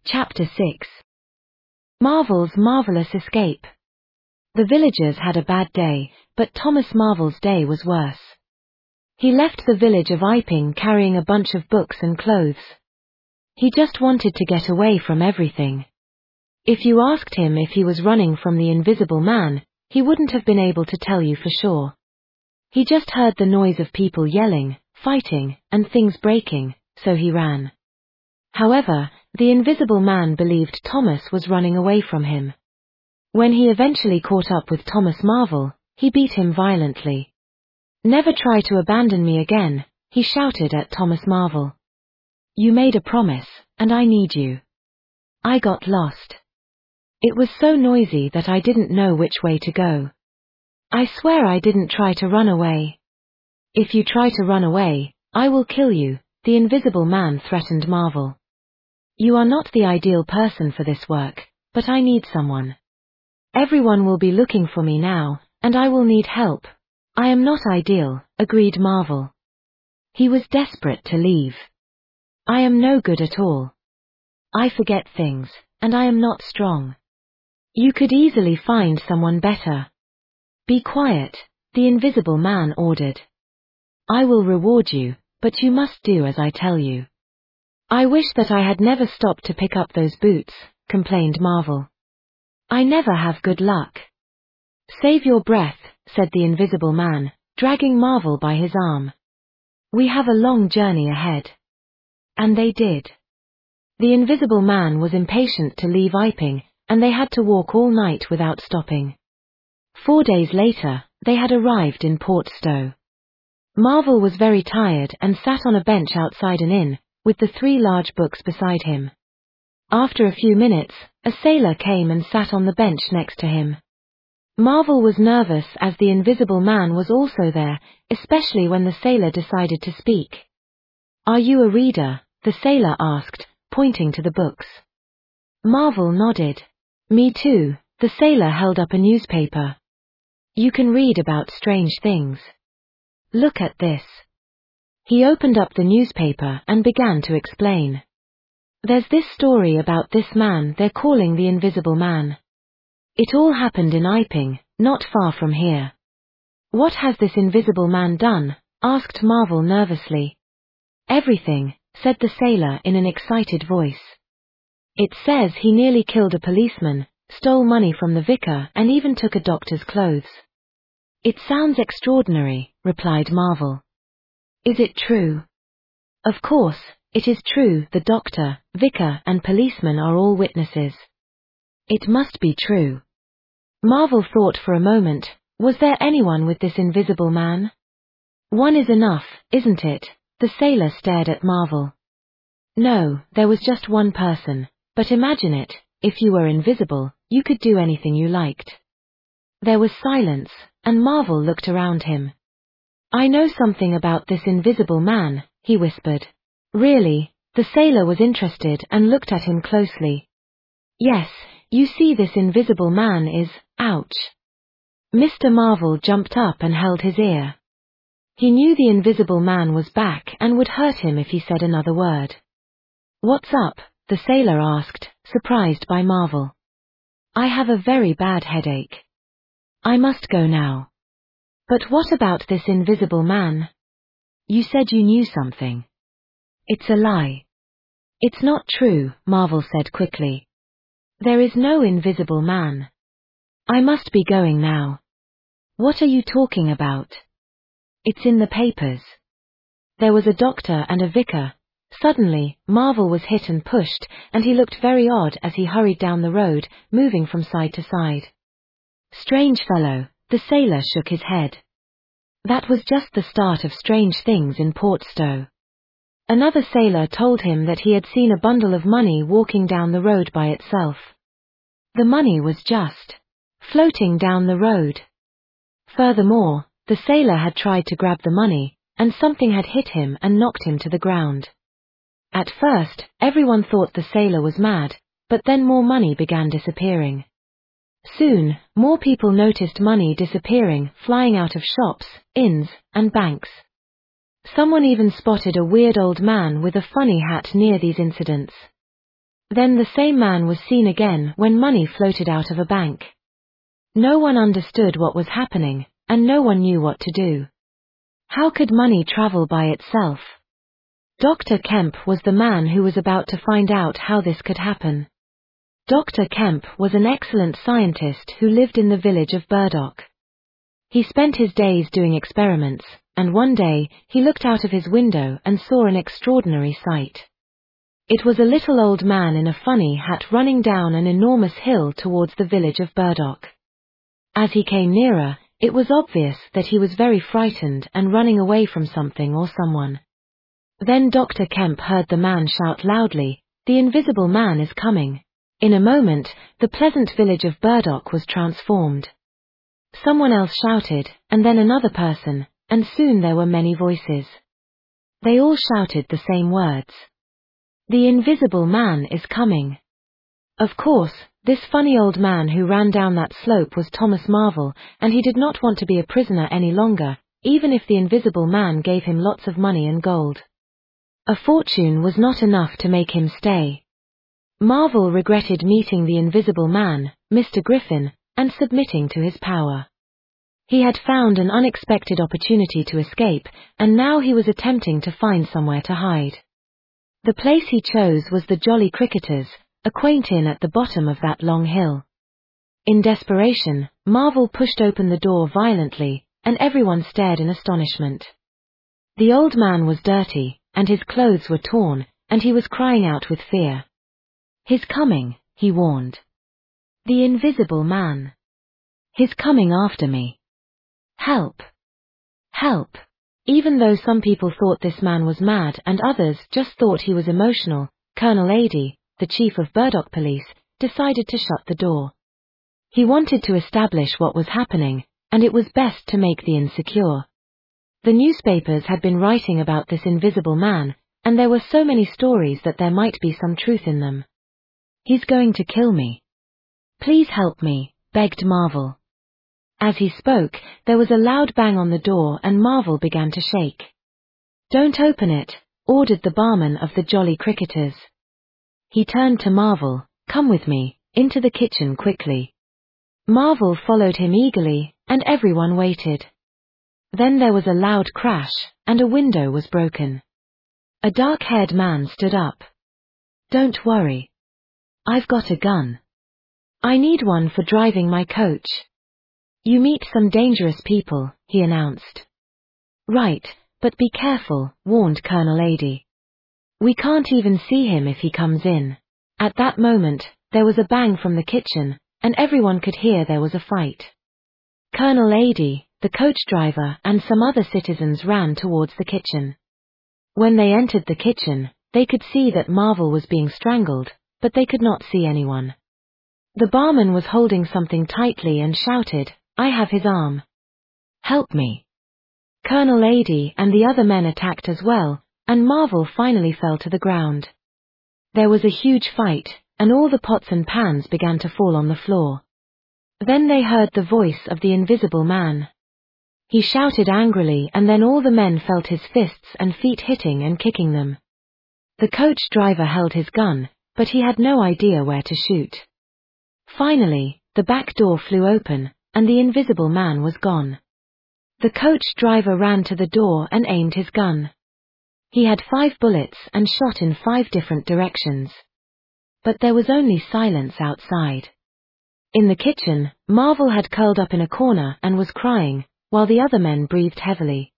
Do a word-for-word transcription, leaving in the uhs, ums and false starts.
Chapter six. Marvel's Marvelous Escape. The villagers had a bad day, but Thomas Marvel's day was worse. He left the village of Iping carrying a bunch of books and clothes. He just wanted to get away from everything. If you asked him if he was running from the Invisible Man, he wouldn't have been able to tell you for sure. He just heard the noise of people yelling, fighting, and things breaking, so he ran. However, the Invisible Man believed Thomas was running away from him. When he eventually caught up with Thomas Marvel, he beat him violently. "Never try to abandon me again," he shouted at Thomas Marvel. "You made a promise, and I need you. I got lost. It was so noisy that I didn't know which way to go. I swear I didn't try to run away. If you try to run away, I will kill you," the Invisible Man threatened Marvel. "You are not the ideal person for this work, but I need someone. Everyone will be looking for me now, and I will need help." "I am not ideal," agreed Marvel. He was desperate to leave. "I am no good at all. I forget things, and I am not strong. You could easily find someone better." "Be quiet," the Invisible Man ordered. "I will reward you, but you must do as I tell you." "I wish that I had never stopped to pick up those boots," complained Marvel. "I never have good luck." "Save your breath," said the Invisible Man, dragging Marvel by his arm. "We have a long journey ahead." And they did. The Invisible Man was impatient to leave Iping, and they had to walk all night without stopping. Four days later, they had arrived in Port Stowe. Marvel was very tired and sat on a bench outside an inn, with the three large books beside him. After a few minutes, a sailor came and sat on the bench next to him. Marvel was nervous as the Invisible Man was also there, especially when the sailor decided to speak. "Are you a reader?" the sailor asked, pointing to the books. Marvel nodded. "Me too." The sailor held up a newspaper. "You can read about strange things. Look at this." He opened up the newspaper and began to explain. "There's this story about this man they're calling the Invisible Man. It all happened in Iping, not far from here." "What has this Invisible Man done?" asked Marvel nervously. "Everything," said the sailor in an excited voice. "It says he nearly killed a policeman, stole money from the vicar, and even took a doctor's clothes." "It sounds extraordinary," replied Marvel. "Is it true?" "Of course, it is true. The doctor, vicar, and policeman are all witnesses. It must be true." Marvel thought for a moment. Was there anyone with this Invisible Man? "One is enough, isn't it?" The sailor stared at Marvel. "No, there was just one person, but imagine it, if you were invisible, you could do anything you liked." There was silence, and Marvel looked around him. "I know something about this Invisible Man," he whispered. "Really?" The sailor was interested and looked at him closely. "Yes, you see, this Invisible Man is, ouch." Mister Marvel jumped up and held his ear. He knew the Invisible Man was back and would hurt him if he said another word. "What's up?" the sailor asked, surprised by Marvel. "I have a very bad headache. I must go now." "But what about this Invisible Man? You said you knew something." "It's a lie." "It's not true," Marvel said quickly. "There is no Invisible Man. I must be going now." "What are you talking about?" "It's in the papers. There was a doctor and a vicar." Suddenly, Marvel was hit and pushed, and he looked very odd as he hurried down the road, moving from side to side. "Strange fellow," the sailor shook his head. That was just the start of strange things in Port Stowe. Another sailor told him that he had seen a bundle of money walking down the road by itself. The money was just floating down the road. Furthermore, the sailor had tried to grab the money, and something had hit him and knocked him to the ground. At first, everyone thought the sailor was mad, but then more money began disappearing. Soon, more people noticed money disappearing, flying out of shops, inns, and banks. Someone even spotted a weird old man with a funny hat near these incidents. Then the same man was seen again when money floated out of a bank. No one understood what was happening, and no one knew what to do. How could money travel by itself? Doctor Kemp was the man who was about to find out how this could happen. Doctor Kemp was an excellent scientist who lived in the village of Burdock. He spent his days doing experiments, and one day, he looked out of his window and saw an extraordinary sight. It was a little old man in a funny hat running down an enormous hill towards the village of Burdock. As he came nearer, it was obvious that he was very frightened and running away from something or someone. Then Doctor Kemp heard the man shout loudly, "The Invisible Man is coming." In a moment, the pleasant village of Burdock was transformed. Someone else shouted, and then another person, and soon there were many voices. They all shouted the same words. "The Invisible Man is coming." Of course, this funny old man who ran down that slope was Thomas Marvel, and he did not want to be a prisoner any longer, even if the Invisible Man gave him lots of money and gold. A fortune was not enough to make him stay. Marvel regretted meeting the Invisible Man, Mister Griffin, and submitting to his power. He had found an unexpected opportunity to escape, and now he was attempting to find somewhere to hide. The place he chose was the Jolly Cricketers, a quaint inn at the bottom of that long hill. In desperation, Marvel pushed open the door violently, and everyone stared in astonishment. The old man was dirty, and his clothes were torn, and he was crying out with fear. "He's coming," he warned. "The Invisible Man. He's coming after me. Help! Help!" Even though some people thought this man was mad and others just thought he was emotional, Colonel Adie, the chief of Burdock Police, decided to shut the door. He wanted to establish what was happening, and it was best to make the inn secure. The newspapers had been writing about this Invisible Man, and there were so many stories that there might be some truth in them. "He's going to kill me. Please help me," begged Marvel. As he spoke, there was a loud bang on the door and Marvel began to shake. "Don't open it," ordered the barman of the Jolly Cricketers. He turned to Marvel, "Come with me, into the kitchen quickly." Marvel followed him eagerly, and everyone waited. Then there was a loud crash, and a window was broken. A dark-haired man stood up. "Don't worry. I've got a gun. I need one for driving my coach." "You meet some dangerous people," he announced. "Right, but be careful," warned Colonel Adie. "We can't even see him if he comes in." At that moment, there was a bang from the kitchen, and everyone could hear there was a fight. Colonel Adie, the coach driver, and some other citizens ran towards the kitchen. When they entered the kitchen, they could see that Marvel was being strangled, but they could not see anyone. The barman was holding something tightly and shouted, "I have his arm. Help me." Colonel Adie and the other men attacked as well, and Marvel finally fell to the ground. There was a huge fight, and all the pots and pans began to fall on the floor. Then they heard the voice of the Invisible Man. He shouted angrily, and then all the men felt his fists and feet hitting and kicking them. The coach driver held his gun, but he had no idea where to shoot. Finally, the back door flew open, and the Invisible Man was gone. The coach driver ran to the door and aimed his gun. He had five bullets and shot in five different directions. But there was only silence outside. In the kitchen, Marvel had curled up in a corner and was crying, while the other men breathed heavily.